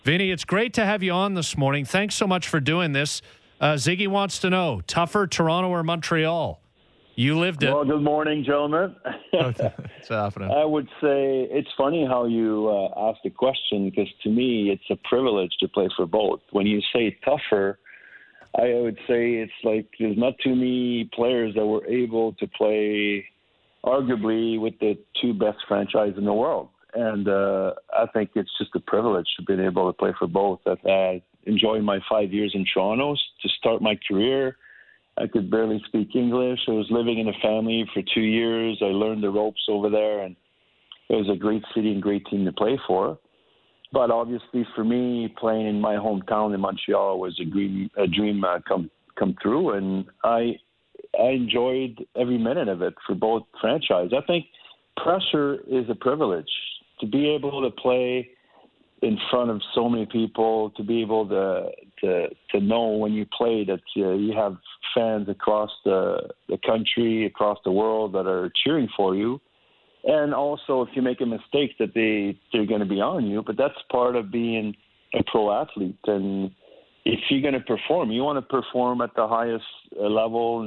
Vinny, it's great to have you on this morning. Thanks so much for doing this. Ziggy wants to know, tougher, Toronto or Montreal? You lived it. Well, good morning, gentlemen. What's happening? I would say it's funny how you asked the question, because to me it's a privilege to play for both. When you say tougher, I would say it's like there's not too many players that were able to play arguably with the two best franchises in the world. And I think it's just a privilege to be able to play for both. I enjoyed my 5 years in Toronto to start my career. I could barely speak English. I was living in a family for 2 years. I learned the ropes over there, and it was a great city and great team to play for. But obviously for me, playing in my hometown in Montreal was a dream come true, and I enjoyed every minute of it for both franchises. I think pressure is a privilege. To be able to play in front of so many people, to be able to know when you play that you have fans across the country, across the world that are cheering for you. And also, if you make a mistake, that they're going to be on you. But that's part of being a pro athlete. And if you're going to perform, you want to perform at the highest level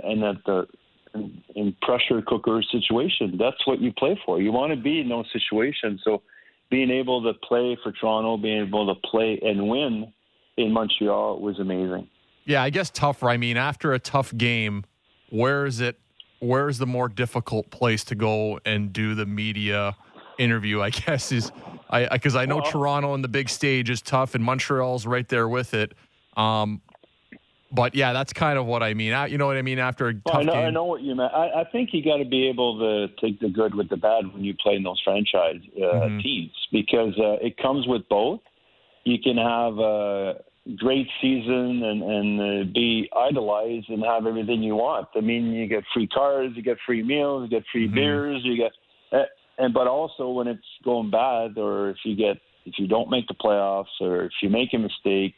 in pressure cooker situation. That's what you play for. You want to be in those situations. So being able to play for Toronto, being able to play and win in Montreal was amazing. Yeah, I guess tougher. I mean, after a tough game, where is the more difficult place to go and do the media interview, I guess, because I know Toronto on the big stage is tough and Montreal's right there with it. But yeah, that's kind of what I mean. You know what I mean? After a tough game. I know what you meant. I think you got to be able to take the good with the bad when you play in those franchise teams, because it comes with both. You can have a great season and be idolized and have everything you want. I mean, you get free cars, you get free meals, you get free beers, you get, but also when it's going bad, or if you don't make the playoffs, or if you make a mistake.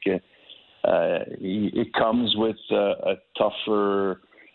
It comes with a tougher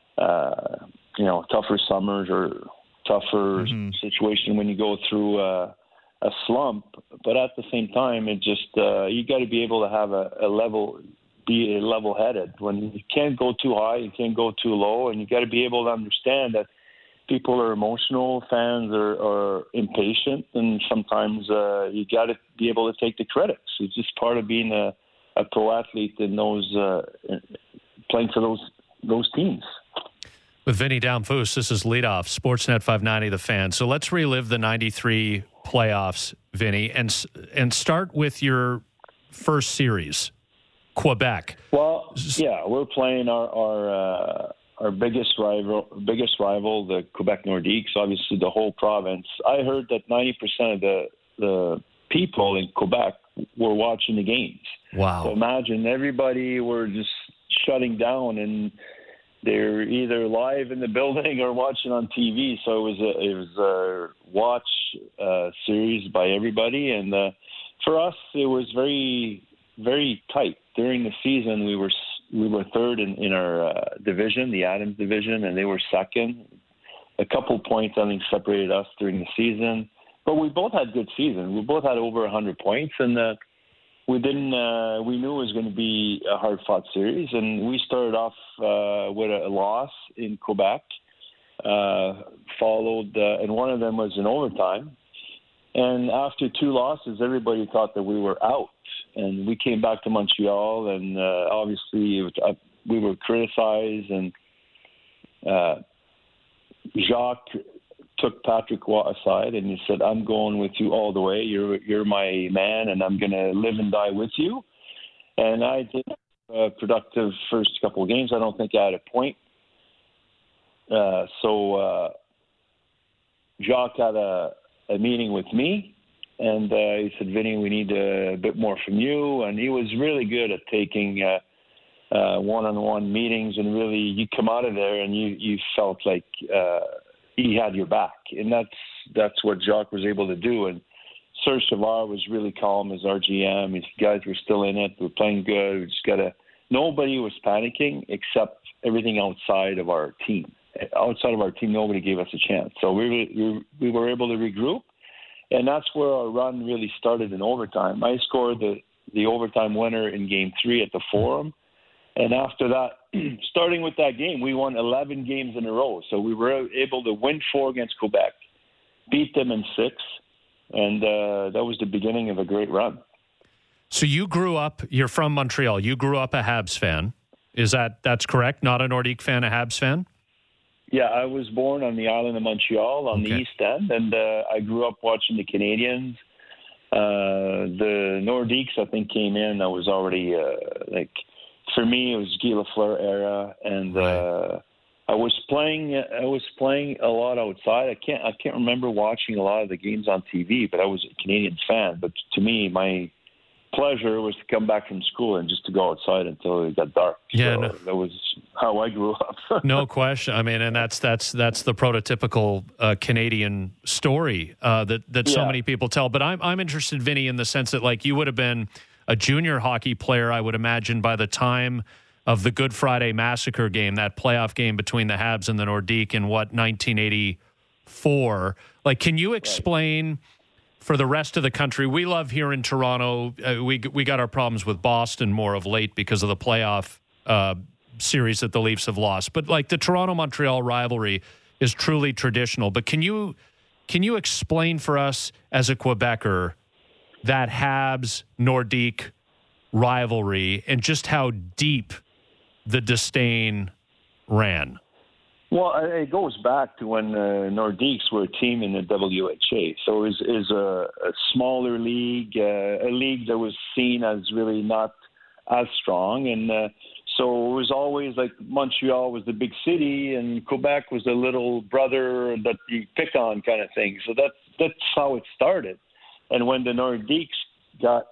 summers or tougher situation when you go through a slump. But at the same time, it just you got to be able to have be level-headed. When you can't go too high, you can't go too low, and you got to be able to understand that people are emotional, fans are impatient, and sometimes you got to be able to take the critics. It's just part of being a pro athlete in those playing for those teams. With Vinny Damphousse, this is Leadoff, Sportsnet 590, The Fan. So let's relive the 93 playoffs, Vinny, and start with your first series, Quebec. Well, yeah, we're playing our biggest rival, the Quebec Nordiques, obviously the whole province. I heard that 90% of the people in Quebec were watching the games. Wow. So imagine everybody were just shutting down, and they're either live in the building or watching on TV. So it was a watch series by everybody. And for us, it was very, very tight. During the season, we were third in our division, the Adams division, and they were second. A couple points, I think, separated us during the season. But we both had good seasons. We both had over 100 points, and we knew it was going to be a hard-fought series. And we started off with a loss in Quebec, followed, and one of them was in overtime. And after two losses, everybody thought that we were out. And we came back to Montreal, and obviously we were criticized. And Jacques took Patrick Waugh aside, and he said, "I'm going with you all the way. You're my man, and I'm going to live and die with you." And I did a productive first couple of games. I don't think I had a point. So Jacques had a meeting with me, and he said, "Vinny, we need a bit more from you." And he was really good at taking one-on-one meetings, and really you come out of there and you felt like he had your back, and that's what Jacques was able to do. And Serge Savard was really calm as our GM. His guys were still in it. We're playing good. We just nobody was panicking except everything outside of our team. Outside of our team, nobody gave us a chance. So we were able to regroup, and that's where our run really started in overtime. I scored the the overtime winner in Game 3 at the Forum. And after that, starting with that game, we won 11 games in a row. So we were able to win 4 against Quebec, beat them in 6, and that was the beginning of a great run. So you're from Montreal. You grew up a Habs fan. That's correct? Not a Nordique fan, a Habs fan? Yeah, I was born on the island of Montreal on the East End, and I grew up watching the Canadiens. The Nordiques, I think, came in. I was already, for me, it was Guy Lafleur era, and I was playing a lot outside. I can't remember watching a lot of the games on TV, but I was a Canadiens fan. But to me, my pleasure was to come back from school and just to go outside until it got dark. Yeah, so that was how I grew up. No question. I mean, and that's the prototypical Canadian story that so many people tell. But I'm interested, Vinny, in the sense that like you would have been a junior hockey player, I would imagine, by the time of the Good Friday Massacre game, that playoff game between the Habs and the Nordique in 1984. Like, can you explain? For the rest of the country, we love here in Toronto. We got our problems with Boston more of late because of the playoff series that the Leafs have lost. But like the Toronto-Montreal rivalry is truly traditional. But can you explain for us as a Quebecer that Habs-Nordique rivalry and just how deep the disdain ran? Well, it goes back to when Nordiques were a team in the WHA. So it was a smaller league, a league that was seen as really not as strong. And so it was always like Montreal was the big city and Quebec was the little brother that you pick on kind of thing. So that's how it started. And when the Nordiques got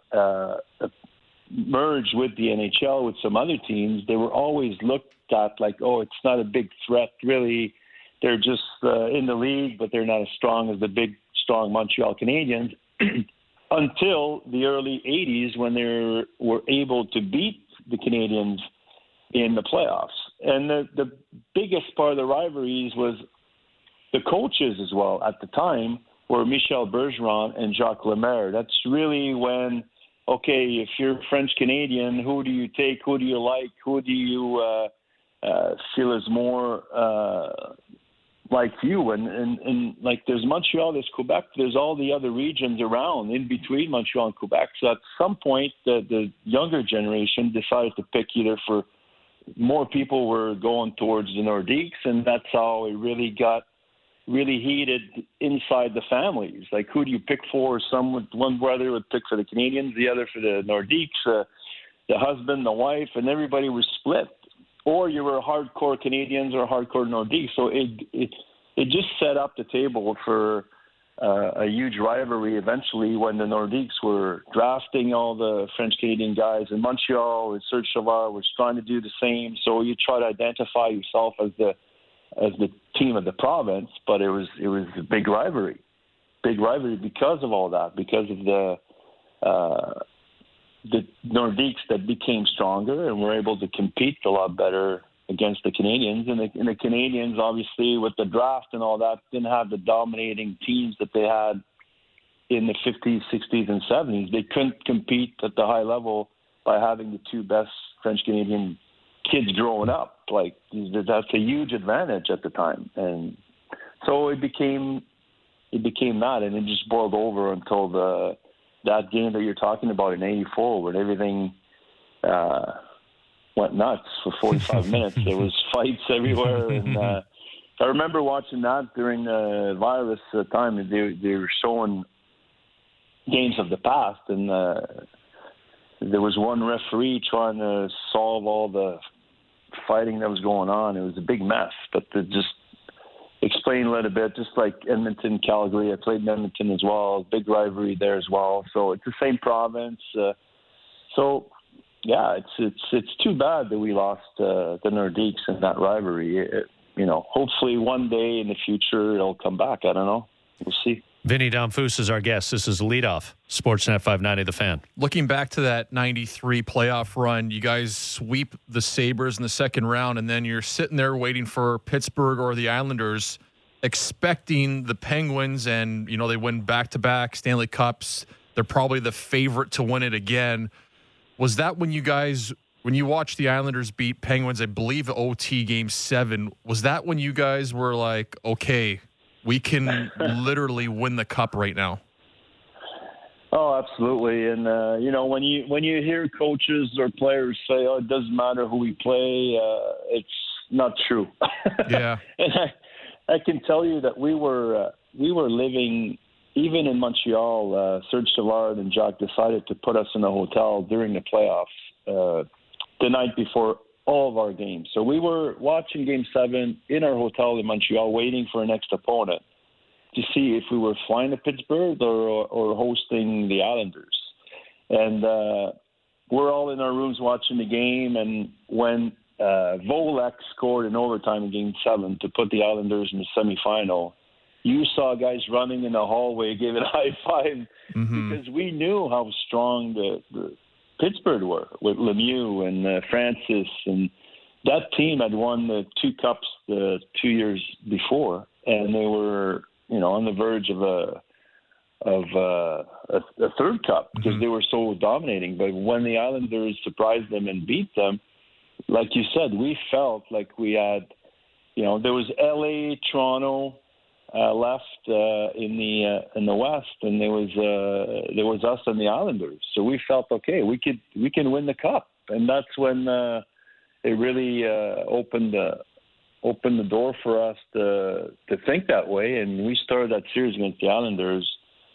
merged with the NHL with some other teams, they were always looked at like, oh, it's not a big threat, really. They're just in the league, but they're not as strong as the big, strong Montreal Canadiens until the early 80s when they were able to beat the Canadiens in the playoffs. And the biggest part of the rivalries was the coaches as well at the time were Michel Bergeron and Jacques Lemaire. That's really when, okay, if you're French-Canadian, who do you take? Who do you like? Who do you feel is more like you? And like there's Montreal, there's Quebec, there's all the other regions around in between Montreal and Quebec. So at some point, the younger generation decided to pick either for more people were going towards the Nordiques, and that's how it really got really heated inside the families. Like, who do you pick for? One brother would pick for the Canadiens, the other for the Nordiques, the husband, the wife, and everybody was split. Or you were hardcore Canadians or hardcore Nordiques. So it just set up the table for a huge rivalry eventually when the Nordiques were drafting all the French-Canadian guys in Montreal, and Serge Savard was trying to do the same. So you try to identify yourself as the team of the province, but it was a big rivalry because of all that, because of the Nordiques that became stronger and were able to compete a lot better against the Canadiens. And the Canadiens, obviously, with the draft and all that, didn't have the dominating teams that they had in the 50s, 60s, and 70s. They couldn't compete at the high level by having the two best French-Canadian kids growing up. Like, that's a huge advantage at the time. And so it became that, and it just boiled over until that game that you're talking about in '84, where everything went nuts for 45 minutes. There was fights everywhere, and I remember watching that during the virus time. They were showing games of the past, and there was one referee trying to solve all the fighting that was going on. It was a big mess, but to just explain a little bit, just like Edmonton, Calgary, I played in Edmonton as well, big rivalry there as well. So it's the same province. So yeah, it's too bad that we lost the Nordiques in that rivalry. Hopefully one day in the future it'll come back. I don't know. We'll see. Vinny Damphousse is our guest. This is Leadoff, Sportsnet 590, The Fan. Looking back to that 93 playoff run, you guys sweep the Sabres in the second round, and then you're sitting there waiting for Pittsburgh or the Islanders, expecting the Penguins, and, they win back-to-back Stanley Cups. They're probably the favorite to win it again. Was that when you watched the Islanders beat Penguins, I believe OT Game 7, was that when you guys were like, okay, we can literally win the cup right now? Oh, absolutely. And, when you hear coaches or players say, oh, it doesn't matter who we play, it's not true. Yeah. And I can tell you that we were living, even in Montreal, Serge Savard and Jacques decided to put us in a hotel during the playoffs the night before all of our games. So we were watching Game 7 in our hotel in Montreal, waiting for our next opponent to see if we were flying to Pittsburgh or hosting the Islanders. And we're all in our rooms watching the game, and when Volek scored in overtime in Game 7 to put the Islanders in the semifinal, you saw guys running in the hallway, giving a high five, because we knew how strong the Pittsburgh were with Lemieux and Francis, and that team had won the 2 cups 2 years before, and they were on the verge of a third cup because they were so dominating. But when the Islanders surprised them and beat them, like you said, we felt like we had, there was LA, Toronto left in the West, and there was us and the Islanders. So we felt okay, we can win the cup, and that's when it really opened the door for us to think that way. And we started that series against the Islanders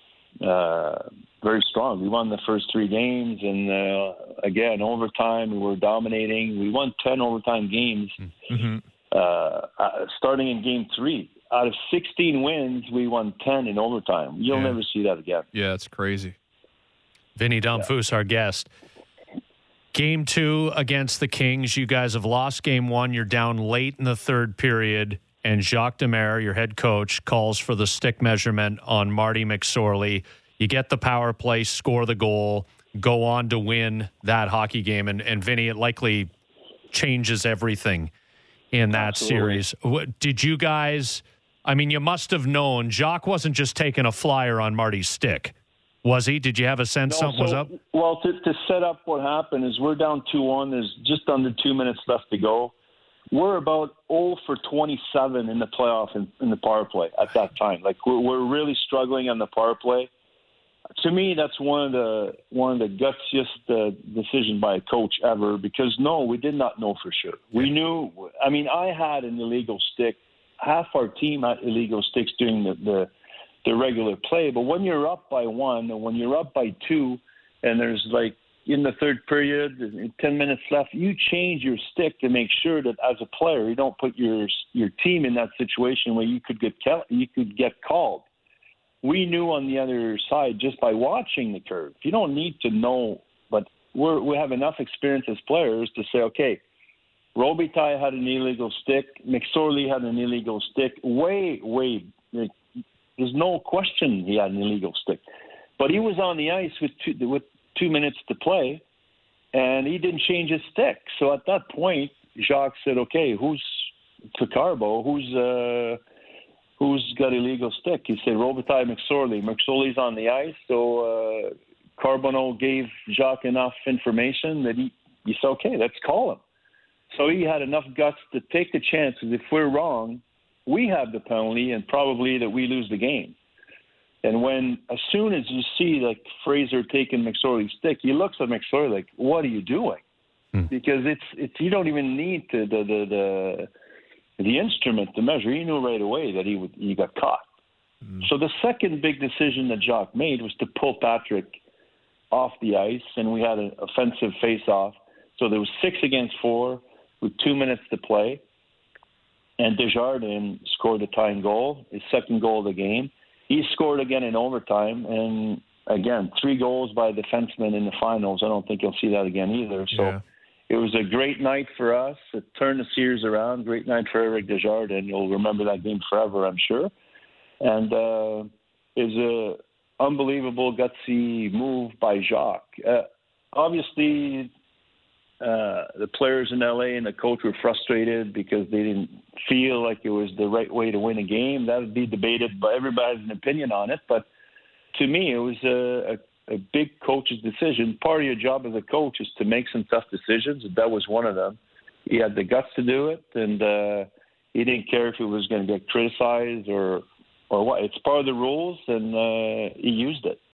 very strong. We won the first 3 games, and again, overtime, we were dominating. We won 10 overtime games, starting in Game 3. Out of 16 wins, we won 10 in overtime. You'll never see that again. Yeah, it's crazy. Vinny Damphousse, our guest. Game 2 against the Kings. You guys have lost Game 1. You're down late in the third period, and Jacques Demers, your head coach, calls for the stick measurement on Marty McSorley. You get the power play, score the goal, go on to win that hockey game. And Vinny, it likely changes everything in that series. Did you guys... you must have known Jacques wasn't just taking a flyer on Marty's stick, was he? Did you have a sense something was up? Well, to set up what happened is we're down 2-1. There's just under 2 minutes left to go. We're about 0 for 27 in the playoff in the power play at that time. Like we're really struggling on the power play. To me, that's one of the gutsiest decisions by a coach ever, because we did not know for sure. We knew. I had an illegal stick. Half our team had illegal sticks during the regular play. But when you're up by 1 and when you're up by 2, and there's like in the third period, 10 minutes left, you change your stick to make sure that as a player you don't put your team in that situation where you could get called. We knew on the other side just by watching the curve. You don't need to know, but we have enough experience as players to say, okay, Robitaille had an illegal stick. McSorley had an illegal stick. There's no question he had an illegal stick. But he was on the ice with 2 minutes to play, and he didn't change his stick. So at that point, Jacques said, okay, who's got illegal stick? He said, Robitaille, McSorley. McSorley's on the ice. So Carbonneau gave Jacques enough information that he said, okay, let's call him. So he had enough guts to take the chances. If we're wrong, we have the penalty, and probably that we lose the game. And as soon as you see like Fraser taking McSorley's stick, he looks at McSorley like, "What are you doing?" Because it's you don't even need the instrument to measure. He knew right away that he got caught. So the second big decision that Jacques made was to pull Patrick off the ice, and we had an offensive face-off. So there was 6 against 4 with 2 minutes to play. And Desjardins scored the tying goal, his second goal of the game. He scored again in overtime. And, again, 3 goals by defensemen in the finals. I don't think you'll see that again either. So it was a great night for us. It turned the series around. Great night for Eric Desjardins. You'll remember that game forever, I'm sure. And it was an unbelievable, gutsy move by Jacques. Obviously, the players in LA and the coach were frustrated because they didn't feel like it was the right way to win a game. That would be debated, but everybody has an opinion on it. But to me, it was a big coach's decision. Part of your job as a coach is to make some tough decisions, and that was one of them. He had the guts to do it, and he didn't care if it was going to get criticized or what. It's part of the rules, and he used it.